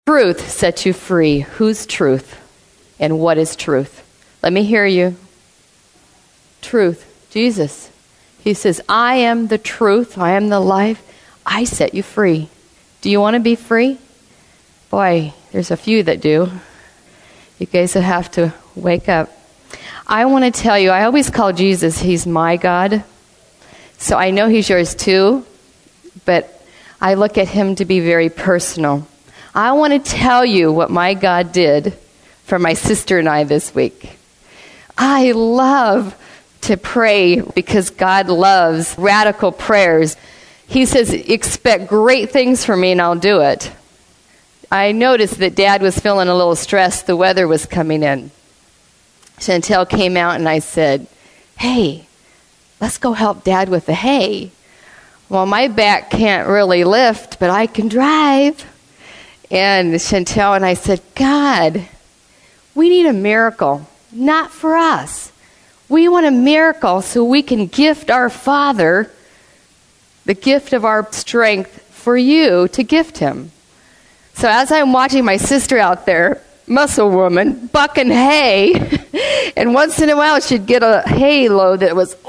Truth sets you free. Whose truth? And what is truth? Let me hear you. Truth. Jesus. He says, I am the truth. I am the life. I set you free. Do you want to be free? Boy, there's a few that do. You guys will have to wake up. I want to tell you, I always call Jesus, he's my God. So I know he's yours too, but I look at him to be very personal. I want to tell you what my God did for my sister and I this week. I love to pray because God loves radical prayers. He says, expect great things from me and I'll do it. I noticed that Dad was feeling a little stressed. The weather was coming in. Chantel came out and I said, hey, let's go help Dad with the hay. Well, my back can't really lift, but I can drive. And Chantel and I said, God, we need a miracle, not for us. We want a miracle so we can gift our Father the gift of our strength for you to gift him. So as I'm watching my sister out there, muscle woman, bucking hay, and once in a while she'd get a hay load that was,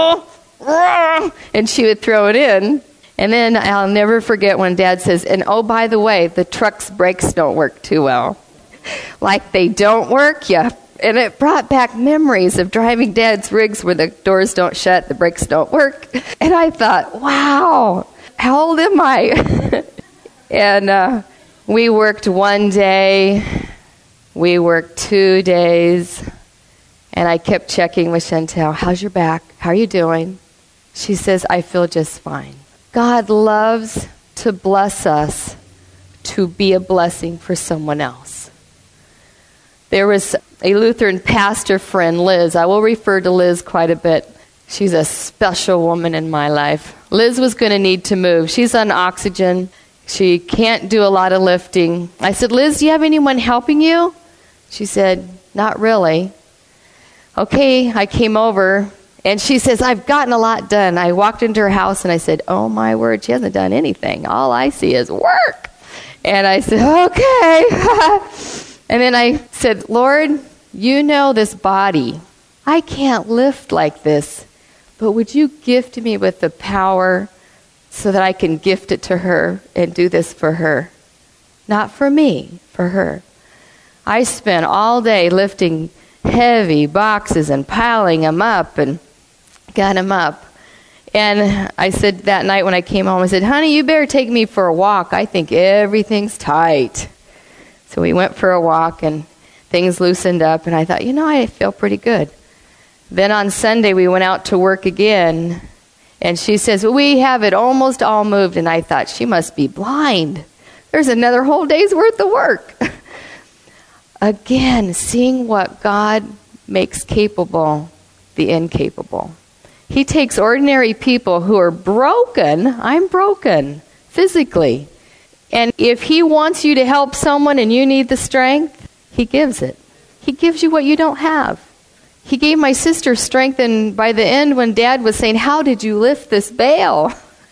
and she would throw it in. And then I'll never forget when Dad says, and oh, by the way, the truck's brakes don't work too well. Like they don't work, yeah. And it brought back memories of driving Dad's rigs where the doors don't shut, the brakes don't work. And I thought, wow, how old am I? And we worked one day, we worked 2 days, and I kept checking with Chantel, how's your back? How are you doing? She says, I feel just fine. God loves to bless us to be a blessing for someone else. There was a Lutheran pastor friend, Liz. I will refer to Liz quite a bit. She's a special woman in my life. Liz was going to need to move. She's on oxygen. She can't do a lot of lifting. I said, Liz, do you have anyone helping you? She said, not really. Okay, I came over, and she says, I've gotten a lot done. I walked into her house, and I said, oh, my word, she hasn't done anything. All I see is work. And I said, okay. And then I said, Lord, you know this body. I can't lift like this, but would you gift me with the power so that I can gift it to her and do this for her? Not for me, for her. I spent all day lifting heavy boxes and piling them up and got them up. And I said that night when I came home, I said, honey, you better take me for a walk. I think everything's tight. So we went for a walk and things loosened up. And I thought, I feel pretty good. Then on Sunday, we went out to work again. And she says, well, we have it almost all moved. And I thought, she must be blind. There's another whole day's worth of work. Again, seeing what God makes capable, the incapable. He takes ordinary people who are broken. I'm broken physically. And if he wants you to help someone and you need the strength, he gives it. He gives you what you don't have. He gave my sister strength, and by the end when Dad was saying, how did you lift this bale?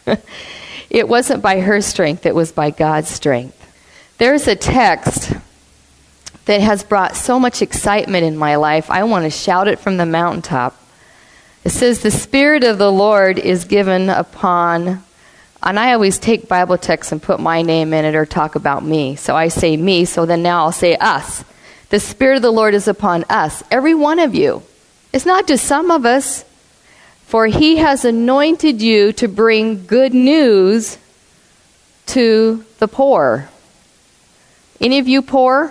It wasn't by her strength, it was by God's strength. There's a text that has brought so much excitement in my life, I want to shout it from the mountaintop. It says, the Spirit of the Lord is given upon, and I always take Bible texts and put my name in it or talk about me. So I say me, so then now I'll say us. The Spirit of the Lord is upon us, every one of you. It's not just some of us. For he has anointed you to bring good news to the poor. Any of you poor?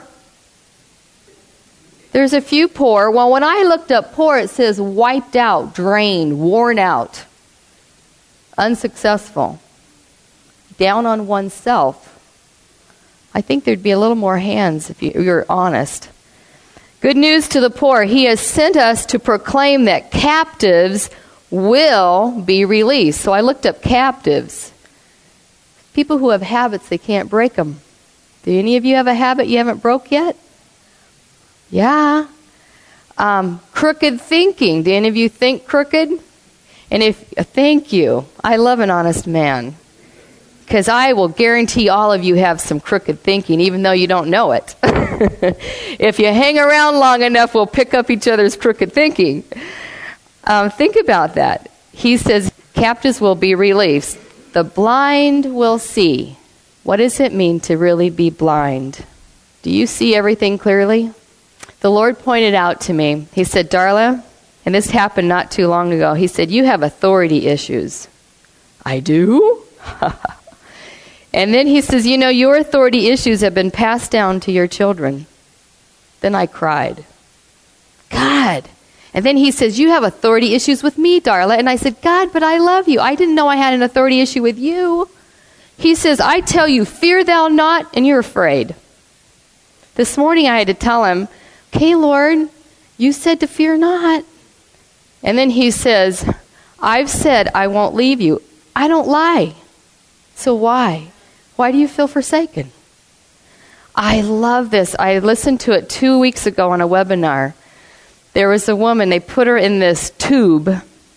There's a few poor. Well, when I looked up poor, it says wiped out, drained, worn out, unsuccessful, down on oneself. I think there'd be a little more hands if you're honest. Good news to the poor. He has sent us to proclaim that captives will be released. So I looked up captives. People who have habits, they can't break them. Do any of you have a habit you haven't broke yet? Yeah. Crooked thinking. Do any of you think crooked? And thank you. I love an honest man. Because I will guarantee all of you have some crooked thinking, even though you don't know it. If you hang around long enough, we'll pick up each other's crooked thinking. Think about that. He says, captives will be released. The blind will see. What does it mean to really be blind? Do you see everything clearly? The Lord pointed out to me, he said, Darla, and this happened not too long ago, he said, you have authority issues. I do? And then he says, you know, your authority issues have been passed down to your children. Then I cried. God. And then he says, you have authority issues with me, Darla. And I said, God, but I love you. I didn't know I had an authority issue with you. He says, I tell you, fear thou not, and you're afraid. This morning I had to tell him, okay, Lord, you said to fear not. And then he says, I've said I won't leave you. I don't lie. So why? Why do you feel forsaken? I love this. I listened to it 2 weeks ago on a webinar. There was a woman, they put her in this tube,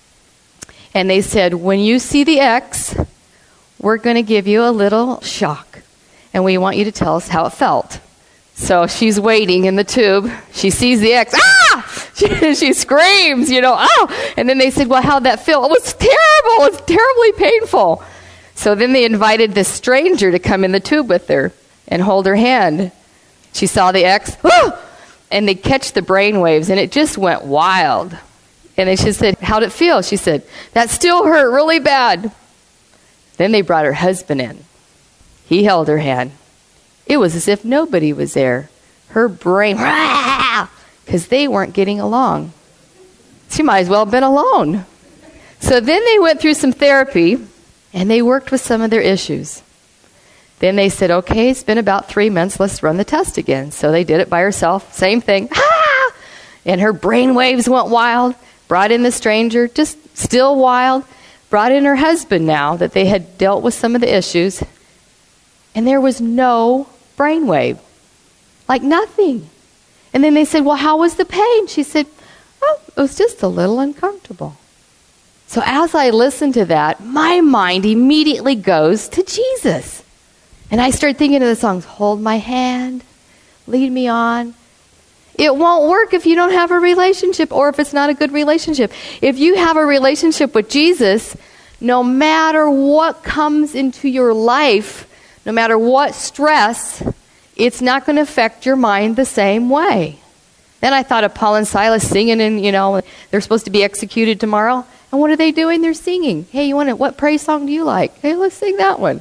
and they said, when you see the X, we're going to give you a little shock, and we want you to tell us how it felt. So she's waiting in the tube. She sees the X. Ah! She screams, oh! And then they said, well, how'd that feel? It was terrible. It was terribly painful. So then they invited this stranger to come in the tube with her and hold her hand. She saw the X. Ah! And they catch the brain waves, and it just went wild. And she said, how'd it feel? She said, that still hurt really bad. Then they brought her husband in. He held her hand. It was as if nobody was there. Her brain, because they weren't getting along. She might as well have been alone. So then they went through some therapy, and they worked with some of their issues. Then they said, okay, it's been about 3 months, let's run the test again. So they did it by herself, same thing. Ah! And her brain waves went wild, brought in the stranger, just still wild, brought in her husband now that they had dealt with some of the issues, and there was no brainwave, like nothing. And then they said, well, how was the pain? She said, oh, it was just a little uncomfortable. So as I listen to that, my mind immediately goes to Jesus. And I start thinking of the songs, hold my hand, lead me on. It won't work if you don't have a relationship or if it's not a good relationship. If you have a relationship with Jesus, no matter what comes into your life, no matter what stress, it's not going to affect your mind the same way. Then I thought of Paul and Silas singing, and they're supposed to be executed tomorrow. And what are they doing? They're singing. Hey, what praise song do you like? Hey, let's sing that one.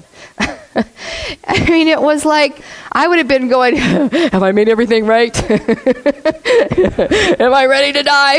I mean, it was like, I would have been going, have I made everything right? Am I ready to die?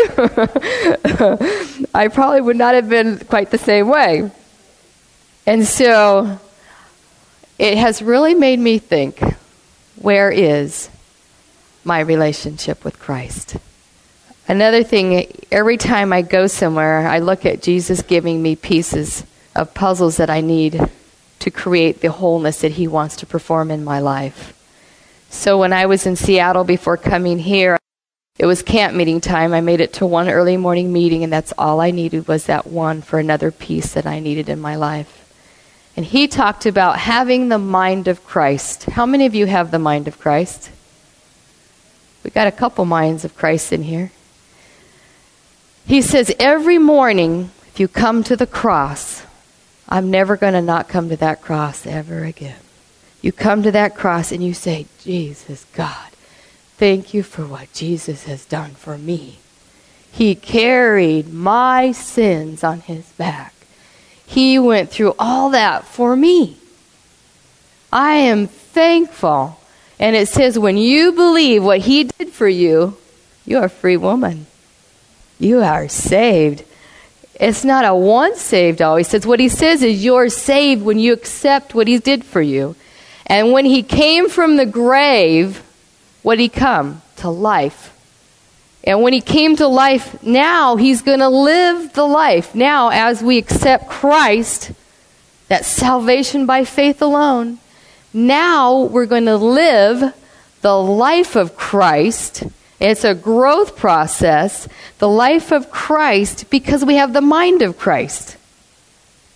I probably would not have been quite the same way. And so it has really made me think, where is my relationship with Christ? Another thing, every time I go somewhere, I look at Jesus giving me pieces of puzzles that I need to create the wholeness that he wants to perform in my life. So when I was in Seattle before coming here, it was camp meeting time. I made it to one early morning meeting, and that's all I needed was that one for another piece that I needed in my life. And he talked about having the mind of Christ. How many of you have the mind of Christ? We got a couple minds of Christ in here. He says, every morning, if you come to the cross, I'm never going to not come to that cross ever again. You come to that cross and you say, Jesus, God, thank you for what Jesus has done for me. He carried my sins on his back. He went through all that for me. I am thankful. And it says, when you believe what he did for you, you're a free woman. You are saved. It's not a once saved always. Says what he says is you're saved when you accept what he did for you. And when he came from the grave, what did he come? To life. And when he came to life, now he's going to live the life. Now, as we accept Christ, that salvation by faith alone, now we're going to live the life of Christ. It's a growth process, the life of Christ, because we have the mind of Christ.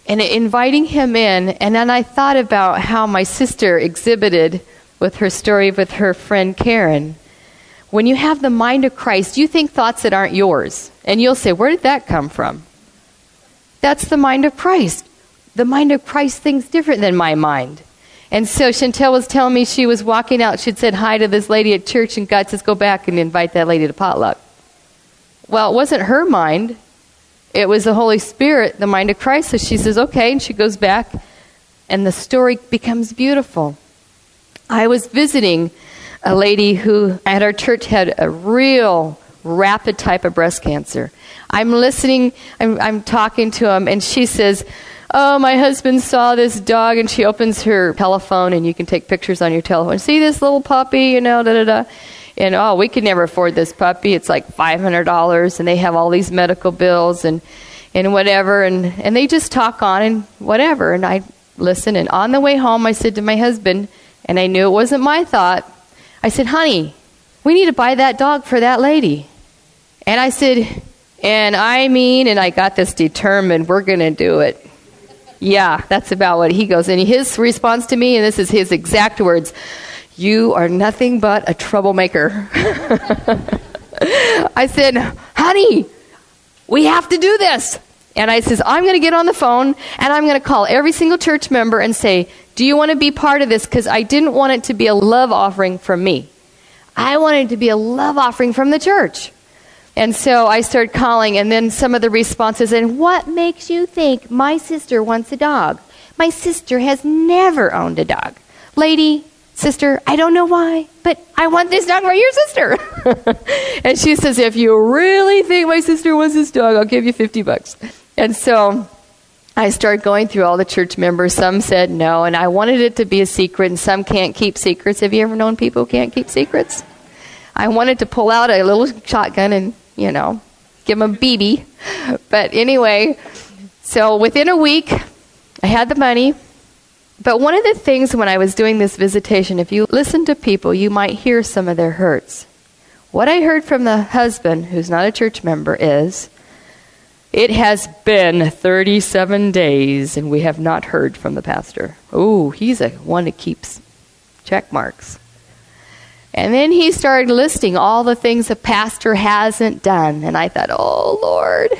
and inviting him in. And then I thought about how my sister exhibited with her story with her friend Karen. When you have the mind of Christ, you think thoughts that aren't yours. And you'll say, where did that come from? That's the mind of Christ. The mind of Christ thinks different than my mind. And so Chantel was telling me she was walking out. She'd said hi to this lady at church, and God says, go back and invite that lady to potluck. Well, it wasn't her mind. It was the Holy Spirit, the mind of Christ. So she says, okay, and she goes back, and the story becomes beautiful. I was visiting a lady who at our church had a real rapid type of breast cancer. I'm listening, I'm talking to him, and she says, oh, my husband saw this dog, and she opens her telephone, and you can take pictures on your telephone. See this little puppy, da-da-da. And, oh, we could never afford this puppy. It's like $500, and they have all these medical bills and whatever, and they just talk on and whatever. And I listen, and on the way home, I said to my husband, and I knew it wasn't my thought, I said, honey, we need to buy that dog for that lady. And I said, and I got this determined, we're going to do it. Yeah, that's about what he goes. And his response to me, and this is his exact words, you are nothing but a troublemaker. I said, honey, we have to do this. And I says, I'm going to get on the phone, and I'm going to call every single church member and say, do you want to be part of this? Because I didn't want it to be a love offering from me. I wanted it to be a love offering from the church. And so I started calling, and then some of the responses, and what makes you think my sister wants a dog? My sister has never owned a dog. Lady, sister, I don't know why, but I want this dog for your sister. And she says, if you really think my sister wants this dog, I'll give you $50. And so I started going through all the church members. Some said no, and I wanted it to be a secret, and some can't keep secrets. Have you ever known people who can't keep secrets? I wanted to pull out a little shotgun and, give them a BB. But anyway, so within a week, I had the money. But one of the things when I was doing this visitation, if you listen to people, you might hear some of their hurts. What I heard from the husband, who's not a church member, is, it has been 37 days and we have not heard from the pastor. Oh, he's a one that keeps check marks. And then he started listing all the things the pastor hasn't done. And I thought, oh, Lord.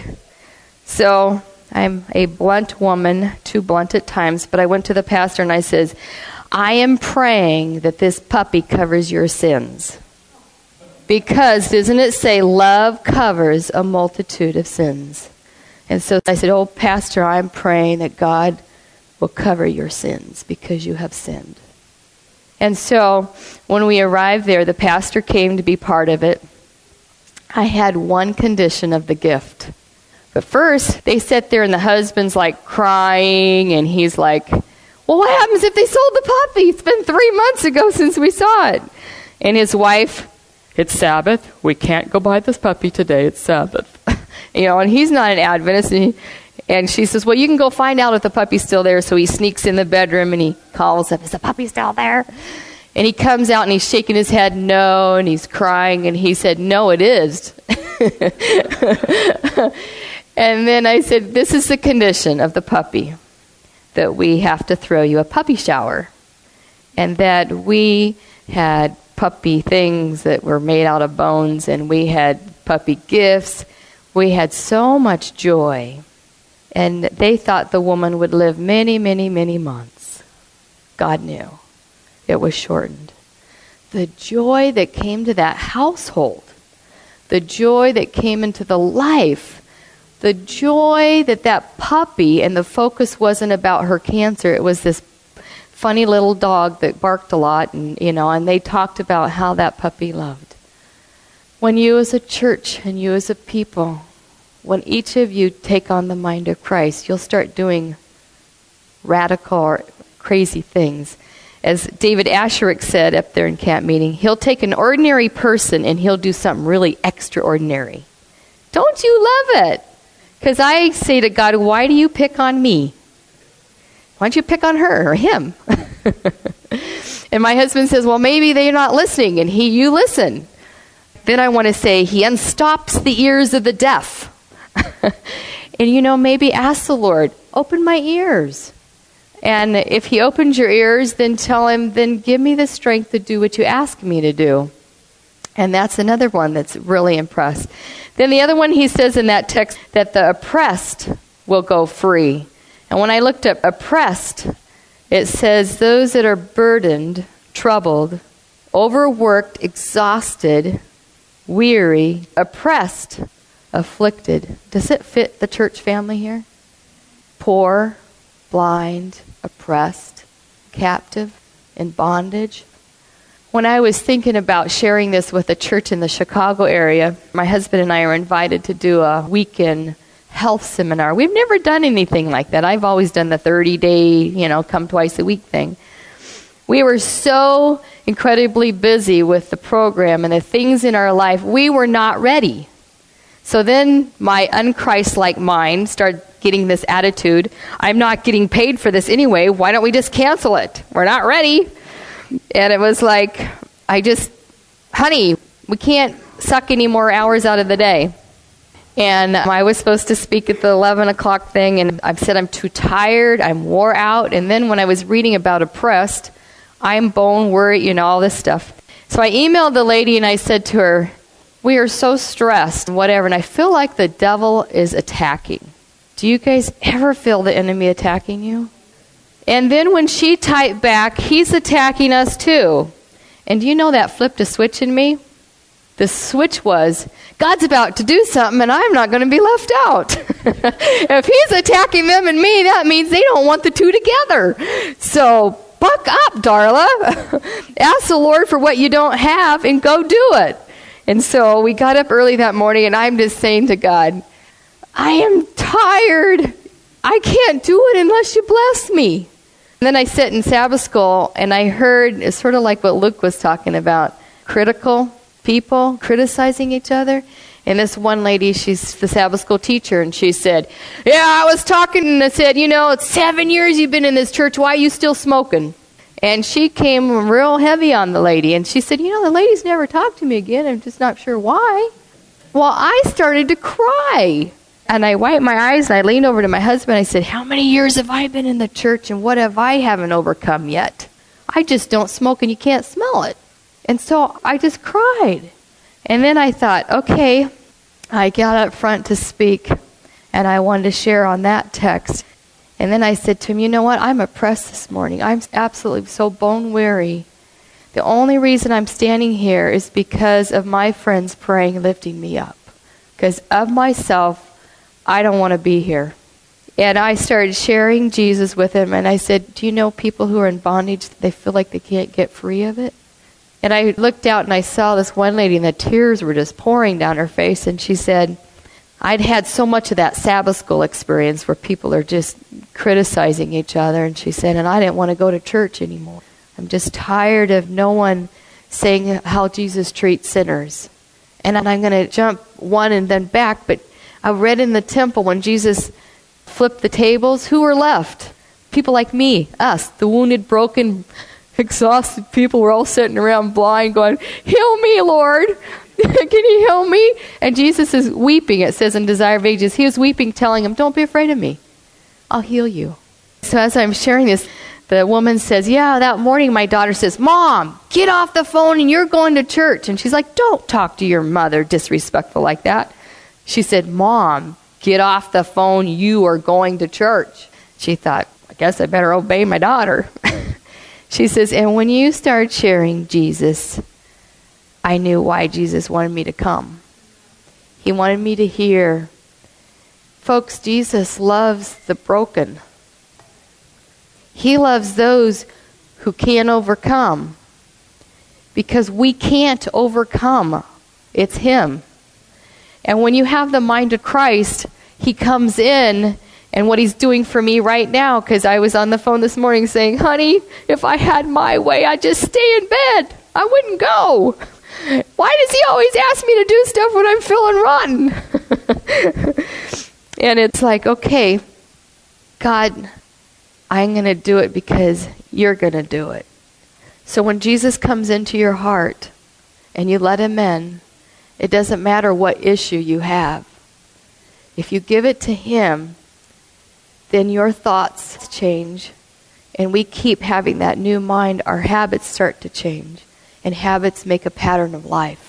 So I'm a blunt woman, too blunt at times, but I went to the pastor and I says, I am praying that this puppy covers your sins. Because doesn't it say love covers a multitude of sins? And so I said, oh, Pastor, I'm praying that God will cover your sins because you have sinned. And so when we arrived there, the pastor came to be part of it. I had one condition of the gift. But first, they sat there and the husband's like crying, and he's like, well, what happens if they sold the puppy? It's been 3 months ago since we saw it. And his wife, it's Sabbath. We can't go buy this puppy today. It's Sabbath. And he's not an Adventist. And she says, well, you can go find out if the puppy's still there. So he sneaks in the bedroom and he calls up, is the puppy still there? And he comes out and he's shaking his head, no, and he's crying. And he said, no, it is. And then I said, this is the condition of the puppy, that we have to throw you a puppy shower. And that we had puppy things that were made out of bones, and we had puppy gifts. We had so much joy. And they thought the woman would live many, many, many months. God knew. It was shortened. The joy that came to that household, the joy that came into the life, the joy that puppy, and the focus wasn't about her cancer. It was this funny little dog that barked a lot, and they talked about how that puppy loved. When you as a church and you as a people, when each of you take on the mind of Christ, you'll start doing radical or crazy things. As David Asherik said up there in camp meeting, he'll take an ordinary person and he'll do something really extraordinary. Don't you love it? Because I say to God, why do you pick on me? Why don't you pick on her or him? And my husband says, well, maybe they're not listening, and you listen. Then I want to say, he unstops the ears of the deaf. And maybe ask the Lord, open my ears. And if he opens your ears, then tell him, then give me the strength to do what you ask me to do. And that's another one that's really impressed. Then the other one, he says in that text that the oppressed will go free. And when I looked up oppressed, it says those that are burdened, troubled, overworked, exhausted, weary, oppressed, afflicted. Does it fit the church family here? Poor, blind, oppressed, captive, in bondage. When I was thinking about sharing this with a church in the Chicago area, my husband and I are invited to do a weekend health seminar. We've never done anything like that. I've always done the 30-day, come twice a week thing. We were so incredibly busy with the program and the things in our life, we were not ready. So then my un-Christ-like mind started getting this attitude, I'm not getting paid for this anyway, why don't we just cancel it? We're not ready. And it was like, honey, we can't suck any more hours out of the day. And I was supposed to speak at the 11 o'clock thing, and I said I'm too tired, I'm wore out. And then when I was reading about oppressed, I'm bone worried, all this stuff. So I emailed the lady and I said to her, we are so stressed and whatever, and I feel like the devil is attacking. Do you guys ever feel the enemy attacking you? And then when she typed back, he's attacking us too. And do you know that flipped a switch in me? The switch was, God's about to do something and I'm not going to be left out. If he's attacking them and me, that means they don't want the two together. So buck up, Darla. Ask the Lord for what you don't have and go do it. And so we got up early that morning and I'm just saying to God, I am tired. I can't do it unless you bless me. And then I sat in Sabbath school and I heard, it's sort of like what Luke was talking about, critical people criticizing each other. And this one lady, she's the Sabbath school teacher, and she said, yeah, I was talking and I said, it's 7 years you've been in this church, why are you still smoking? And she came real heavy on the lady, and she said, the lady's never talked to me again, I'm just not sure why. Well, I started to cry. And I wiped my eyes and I leaned over to my husband. I said, how many years have I been in the church and what have I haven't overcome yet? I just don't smoke and you can't smell it. And so I just cried. And then I thought, okay, I got up front to speak and I wanted to share on that text. And then I said to him, you know what? I'm oppressed this morning. I'm absolutely so bone weary. The only reason I'm standing here is because of my friends praying, lifting me up. Because of myself, I don't want to be here. And I started sharing Jesus with him, and I said, do you know people who are in bondage, they feel like they can't get free of it? And I looked out and I saw this one lady, and the tears were just pouring down her face, and she said, I'd had so much of that Sabbath school experience where people are just criticizing each other, and she said, and I didn't want to go to church anymore. I'm just tired of no one saying how Jesus treats sinners. And I'm going to jump one and then back, but I read in the temple when Jesus flipped the tables, who were left? People like me, us, the wounded, broken, exhausted people were all sitting around blind going, heal me, Lord. Can you heal me? And Jesus is weeping, it says in Desire of Ages. He was weeping, telling him, don't be afraid of me. I'll heal you. So as I'm sharing this, the woman says, yeah, that morning my daughter says, Mom, get off the phone and you're going to church. And she's like, don't talk to your mother disrespectful like that. She said, Mom, get off the phone. You are going to church. She thought, I guess I better obey my daughter. She says, and when you started sharing Jesus, I knew why Jesus wanted me to come. He wanted me to hear. Folks, Jesus loves the broken. He loves those who can't overcome. Because we can't overcome. It's him. And when you have the mind of Christ, he comes in, and what he's doing for me right now, because I was on the phone this morning saying, honey, if I had my way, I'd just stay in bed. I wouldn't go. Why does he always ask me to do stuff when I'm feeling rotten? And it's like, okay, God, I'm going to do it because you're going to do it. So when Jesus comes into your heart and you let him in, it doesn't matter what issue you have. If you give it to Him, then your thoughts change. And we keep having that new mind, our habits start to change. And habits make a pattern of life.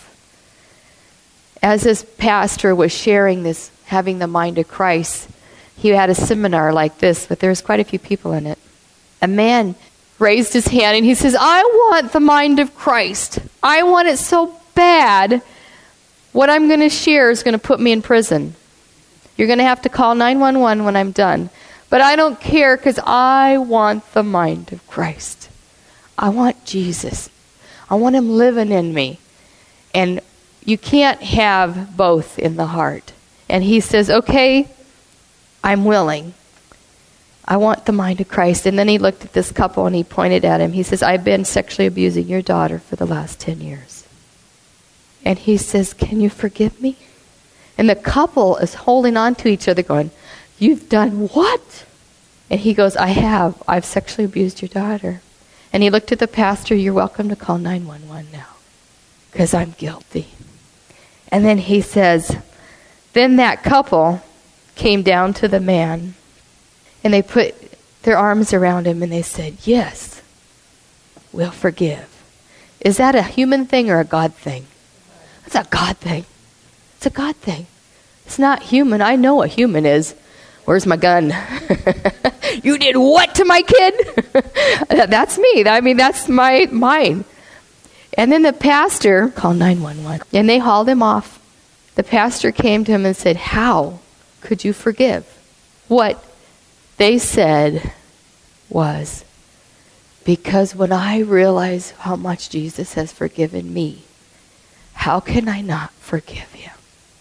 As this pastor was sharing this, having the mind of Christ, he had a seminar like this, but there's quite a few people in it. A man raised his hand and he says, I want the mind of Christ. I want it so bad. What I'm going to share is going to put me in prison. You're going to have to call 911 when I'm done. But I don't care because I want the mind of Christ. I want Jesus. I want Him living in me. And you can't have both in the heart. And he says, okay, I'm willing. I want the mind of Christ. And then he looked at this couple and he pointed at him. He says, I've been sexually abusing your daughter for the last 10 years. And he says, can you forgive me? And the couple is holding on to each other going, you've done what? And he goes, I have. I've sexually abused your daughter. And he looked at the pastor, you're welcome to call 911 now, because I'm guilty. And then he says, then that couple came down to the man, and they put their arms around him, and they said, yes, we'll forgive. Is that a human thing or a God thing? It's a God thing. It's a God thing. It's not human. I know what human is. Where's my gun? You did what to my kid? That's me. I mean, that's my mind. And then the pastor called 911, and they hauled him off. The pastor came to him and said, how could you forgive? What they said was, because when I realize how much Jesus has forgiven me, how can I not forgive Him?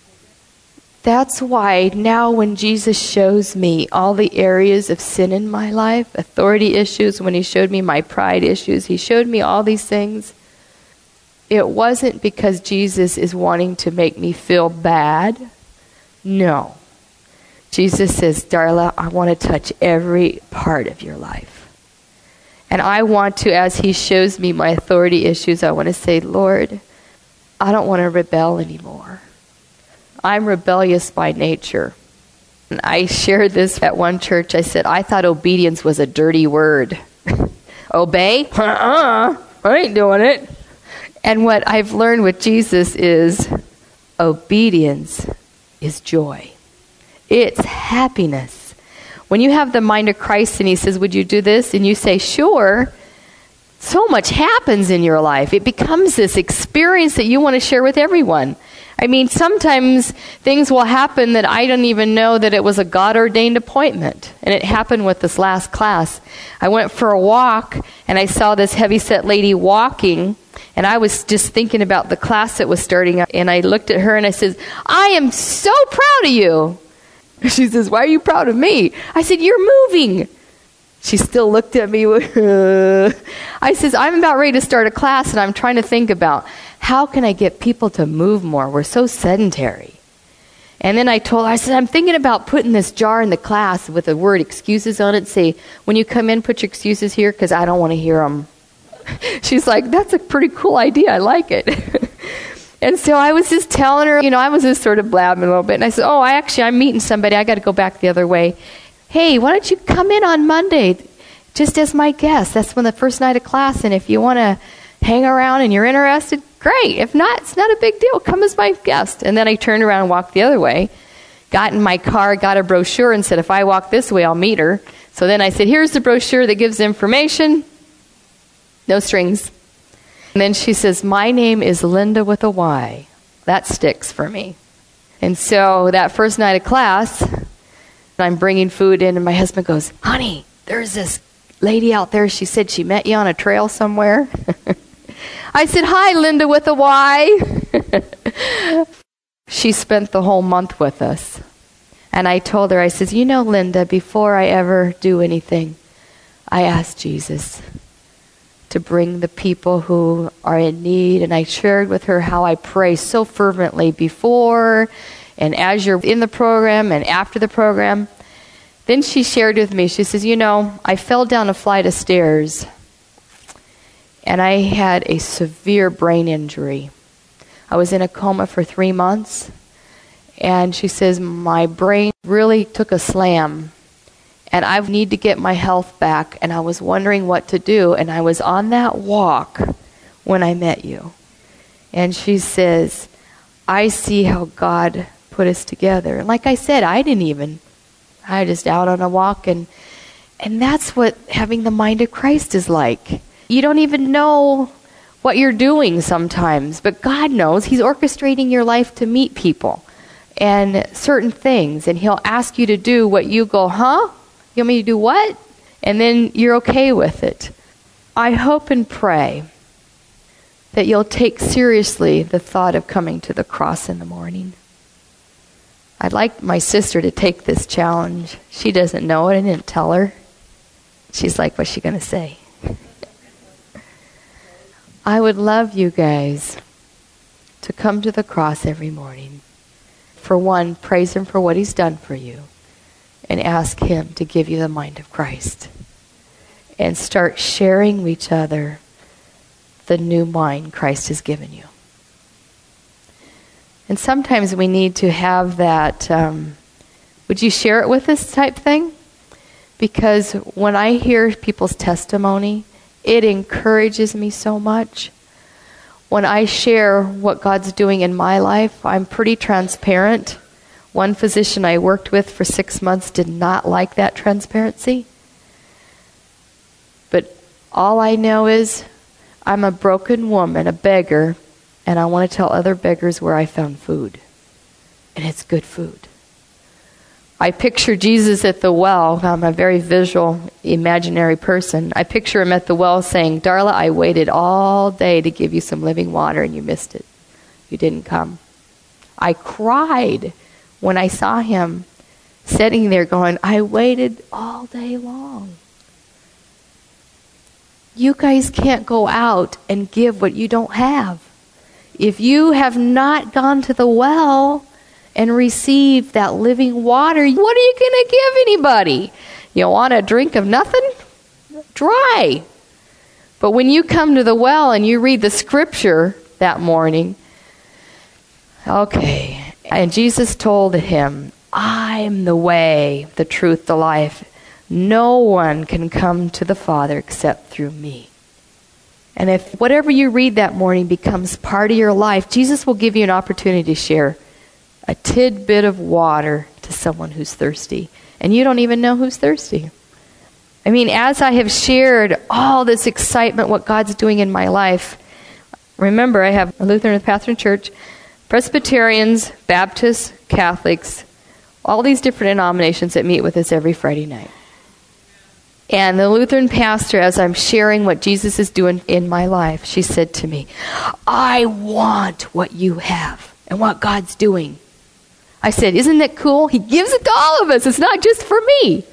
That's why now when Jesus shows me all the areas of sin in my life, authority issues, when He showed me my pride issues, He showed me all these things. It wasn't because Jesus is wanting to make me feel bad. No. Jesus says, Darla, I want to touch every part of your life. And I want to, as He shows me my authority issues, I want to say, Lord, I don't want to rebel anymore. I'm rebellious by nature. And I shared this at one church. I said, I thought obedience was a dirty word. Obey? I ain't doing it. And what I've learned with Jesus is obedience is joy. It's happiness. When you have the mind of Christ and He says, would you do this? And you say, sure. So much happens in your life. It becomes this experience that you want to share with everyone. I mean, sometimes things will happen that I don't even know that it was a God-ordained appointment. And it happened with this last class. I went for a walk, and I saw this heavy-set lady walking, and I was just thinking about the class that was starting up. And I looked at her, and I said, I am so proud of you. She says, why are you proud of me? I said, you're moving. She still looked at me. I says, I'm about ready to start a class, and I'm trying to think about how can I get people to move more? We're so sedentary. And then I told her, I said, I'm thinking about putting this jar in the class with the word excuses on it. Say, when you come in, put your excuses here because I don't want to hear them. She's like, that's a pretty cool idea. I like it. And so I was just telling her, I was just sort of blabbing a little bit. And I said, I'm meeting somebody. I got to go back the other way. Hey, why don't you come in on Monday just as my guest? That's when the first night of class. And if you want to hang around and you're interested, great. If not, it's not a big deal. Come as my guest. And then I turned around and walked the other way, got in my car, got a brochure, and said, if I walk this way, I'll meet her. So then I said, here's the brochure that gives information. No strings. And then she says, my name is Linda with a Y. That sticks for me. And so that first night of class, I'm bringing food in, and my husband goes, honey, there's this lady out there. She said she met you on a trail somewhere. I said, hi, Linda with a Y. She spent the whole month with us. And I told her, I says, Linda, before I ever do anything, I asked Jesus to bring the people who are in need. And I shared with her how I pray so fervently before and as you're in the program and after the program. Then she shared with me, she says, I fell down a flight of stairs and I had a severe brain injury. I was in a coma for 3 months, And she says, my brain really took a slam. And I need to get my health back. And I was wondering what to do. And I was on that walk when I met you. And she says, I see how God put us together. And like I said, I just out on a walk. And that's what having the mind of Christ is like. You don't even know what you're doing sometimes, but God knows. He's orchestrating your life to meet people and certain things, and he'll ask you to do what you go, huh? You want me to do what? And then you're okay with it. I hope and pray that you'll take seriously the thought of coming to the cross in the morning. I'd like my sister to take this challenge. She doesn't know it. I didn't tell her. She's like, what's she going to say? I would love you guys to come to the cross every morning. For one, praise him for what he's done for you. And ask him to give you the mind of Christ. And start sharing with each other the new mind Christ has given you. And sometimes we need to have that, would you share it with us type thing? Because when I hear people's testimony, it encourages me so much. When I share what God's doing in my life, I'm pretty transparent. One physician I worked with for 6 months did not like that transparency. But all I know is I'm a broken woman, a beggar, and I want to tell other beggars where I found food. And it's good food. I picture Jesus at the well. I'm a very visual, imaginary person. I picture him at the well saying, Darla, I waited all day to give you some living water and you missed it. You didn't come. I cried when I saw him sitting there going, I waited all day long. You guys can't go out and give what you don't have. If you have not gone to the well and received that living water, what are you going to give anybody? You want a drink of nothing? Dry. But when you come to the well and you read the scripture that morning, okay, and Jesus told him, I'm the way, the truth, the life. No one can come to the Father except through me. And if whatever you read that morning becomes part of your life, Jesus will give you an opportunity to share a tidbit of water to someone who's thirsty. And you don't even know who's thirsty. I mean, as I have shared all this excitement, what God's doing in my life, remember I have a Lutheran and Pastor Church, Presbyterians, Baptists, Catholics, all these different denominations that meet with us every Friday night. And the Lutheran pastor, as I'm sharing what Jesus is doing in my life, she said to me, I want what you have and what God's doing. I said, isn't that cool? He gives it to all of us. It's not just for me.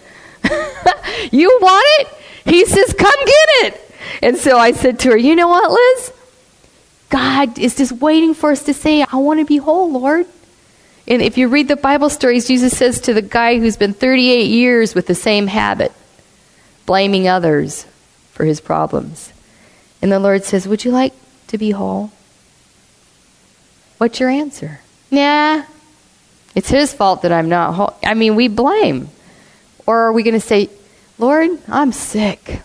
You want it? He says, come get it. And so I said to her, you know what, Liz? God is just waiting for us to say, I want to be whole, Lord. And if you read the Bible stories, Jesus says to the guy who's been 38 years with the same habit, blaming others for his problems. And the Lord says, would you like to be whole? What's your answer? Nah, it's his fault that I'm not whole. I mean, we blame. Or are we going to say, Lord, I'm sick.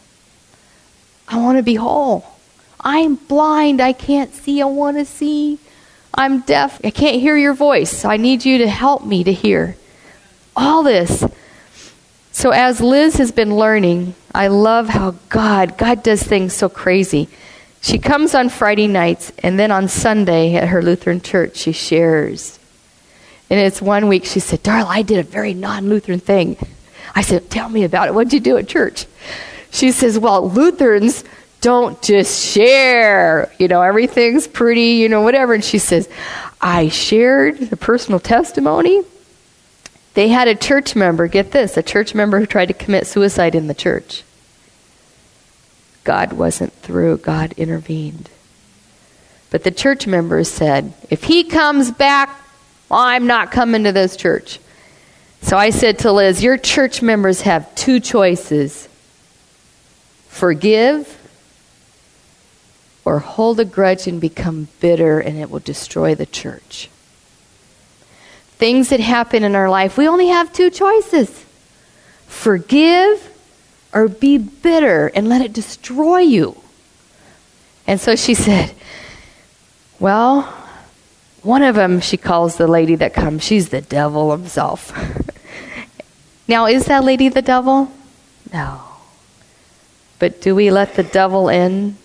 I want to be whole. I'm blind. I can't see. I want to see. I'm deaf. I can't hear your voice. I need you to help me to hear. All this. So as Liz has been learning, I love how God does things so crazy. She comes on Friday nights, and then on Sunday at her Lutheran church, she shares. And it's one week she said, Darla, I did a very non-Lutheran thing. I said, tell me about it. What did you do at church? She says, well, Lutherans don't just share. Everything's pretty, whatever. And she says, I shared a personal testimony. They had a church member, get this, a church member who tried to commit suicide in the church. God wasn't through. God intervened. But the church members said, if he comes back, I'm not coming to this church. So I said to Liz, your church members have two choices. Forgive or hold a grudge and become bitter, and it will destroy the church. things that happen in our life, we only have two choices. Forgive or be bitter and let it destroy you. And so she said, well, one of them, she calls the lady that comes, she's the devil himself. Now, is that lady the devil? No. But do we let the devil in?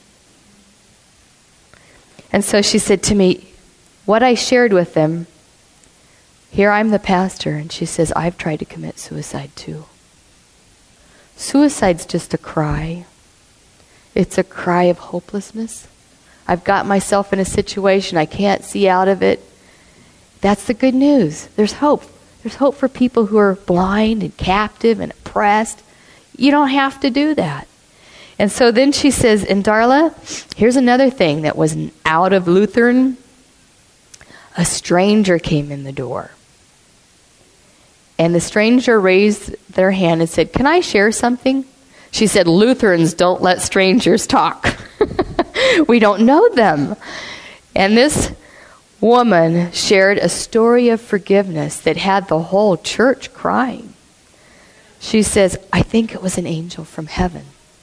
And so she said to me, what I shared with them, here I'm the pastor, and she says, I've tried to commit suicide too. Suicide's just a cry. It's a cry of hopelessness. I've got myself in a situation I can't see out of it. That's the good news. There's hope. There's hope for people who are blind and captive and oppressed. You don't have to do that. And so then she says, and Darla, here's another thing that was out of Lutheran. A stranger came in the door. And the stranger raised their hand and said, can I share something? She said, Lutherans don't let strangers talk. We don't know them. And this woman shared a story of forgiveness that had the whole church crying. She says, I think it was an angel from heaven.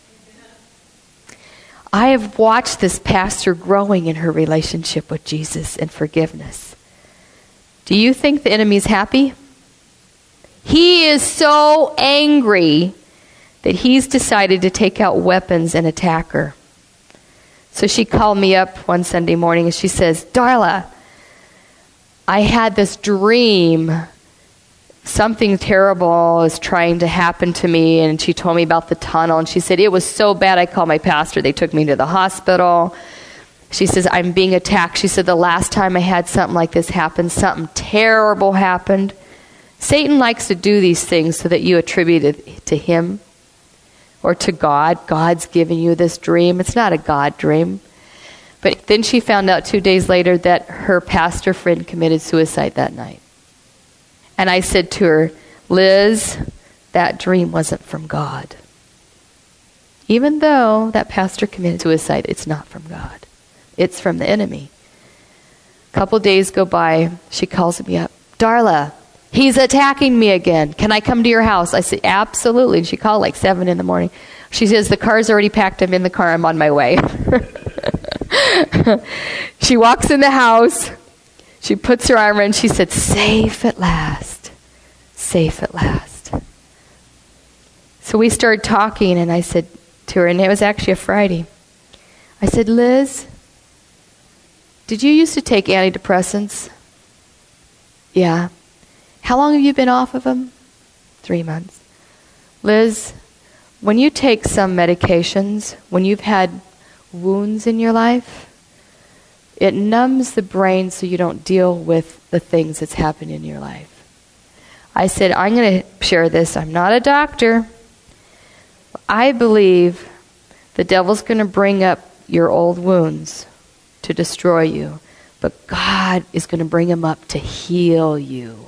I have watched this pastor growing in her relationship with Jesus and forgiveness. Do you think the enemy's happy? He is so angry that he's decided to take out weapons and attack her. So she called me up one Sunday morning and she says, Darla, I had this dream. Something terrible is trying to happen to me. And she told me about the tunnel. And she said, it was so bad I called my pastor. They took me to the hospital. She says, I'm being attacked. She said, the last time I had something like this happen, something terrible happened. Satan likes to do these things so that you attribute it to him or to God. God's given you this dream. It's not a God dream. But then she found out 2 days later that her pastor friend committed suicide that night. And I said to her, Liz, that dream wasn't from God. Even though that pastor committed suicide, it's not from God. It's from the enemy. A couple days go by, she calls me up. Darla, he's attacking me again. Can I come to your house? I said, absolutely. And she called like 7 in the morning. She says, the car's already packed. I'm in the car. I'm on my way. She walks in the house. She puts her arm around. She said, safe at last. Safe at last. So we started talking, and I said to her, and it was actually a Friday. I said, Liz, did you used to take antidepressants? Yeah. How long have you been off of them? 3 months. Liz, when you take some medications, when you've had wounds in your life, it numbs the brain so you don't deal with the things that's happened in your life. I said, I'm going to share this. I'm not a doctor. I believe the devil's going to bring up your old wounds to destroy you, but God is going to bring them up to heal you.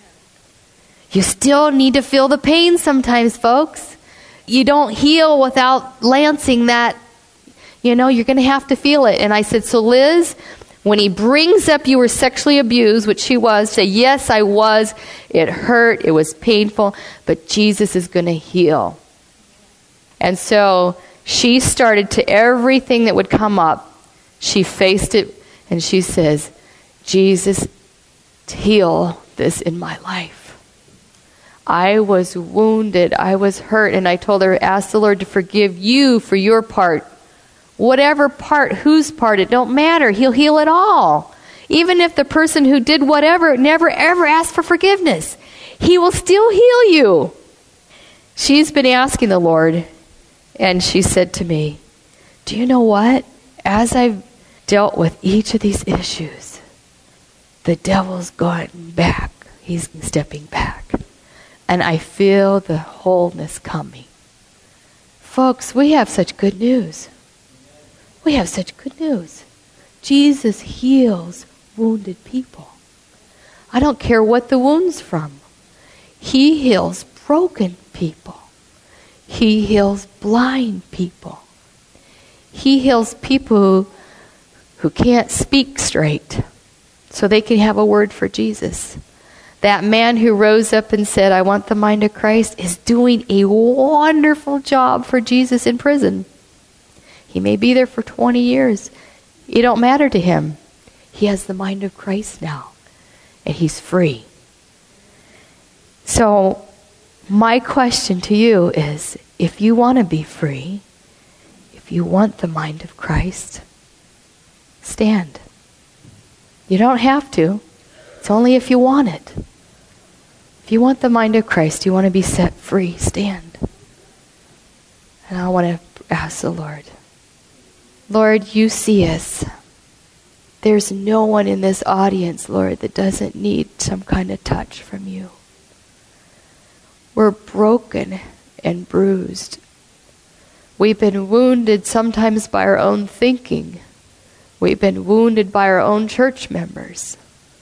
You still need to feel the pain sometimes, folks. You don't heal without lancing that. You're going to have to feel it. And I said, so Liz, when he brings up you were sexually abused, which she was, say, yes, I was. It hurt. It was painful. But Jesus is going to heal. And so she started to everything that would come up. She faced it and she says, Jesus, heal this in my life. I was wounded. I was hurt. And I told her, ask the Lord to forgive you for your part. Whatever part, whose part, it don't matter. He'll heal it all. Even if the person who did whatever never ever asked for forgiveness, he will still heal you. She's been asking the Lord, and she said to me, do you know what? As I've dealt with each of these issues, the devil's gone back. He's stepping back. And I feel the wholeness coming. Folks, we have such good news. We have such good news. Jesus heals wounded people. I don't care what the wound's from. He heals broken people. He heals blind people. He heals people who can't speak straight so they can have a word for Jesus. That man who rose up and said, I want the mind of Christ, is doing a wonderful job for Jesus in prison. He may be there for 20 years. It don't matter to him. He has the mind of Christ now, and he's free. So, my question to you is, if you want to be free, if you want the mind of Christ, stand. You don't have to. It's only if you want it. If you want the mind of Christ, you want to be set free, stand. And I want to ask the Lord, Lord, you see us. There's no one in this audience, Lord, that doesn't need some kind of touch from you. We're broken and bruised. We've been wounded sometimes by our own thinking. We've been wounded by our own church members.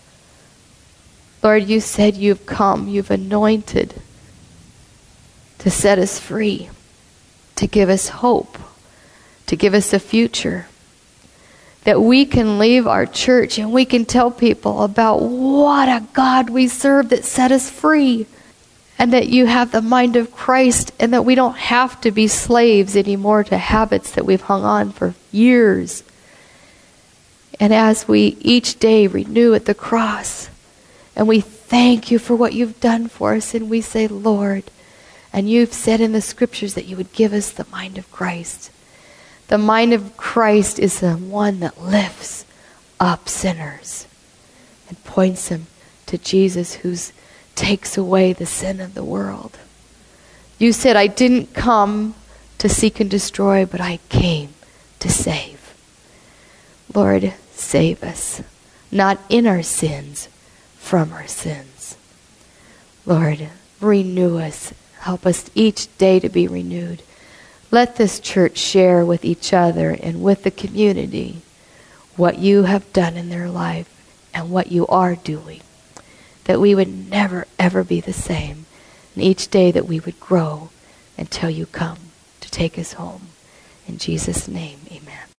Lord, you said you've come, you've anointed to set us free, to give us hope, to give us a future. That we can leave our church and we can tell people about what a God we serve that set us free. And that you have the mind of Christ, and that we don't have to be slaves anymore to habits that we've hung on for years. And as we each day renew at the cross, and we thank you for what you've done for us, and we say, Lord, and you've said in the scriptures that you would give us the mind of Christ. The mind of Christ is the one that lifts up sinners and points them to Jesus, who takes away the sin of the world. You said, I didn't come to seek and destroy, but I came to save. Lord, save us, not in our sins, from our sins. Lord, renew us. Help us each day to be renewed. Let this church share with each other and with the community what you have done in their life and what you are doing. That we would never, ever be the same. And each day that we would grow until you come to take us home. In Jesus' name, amen.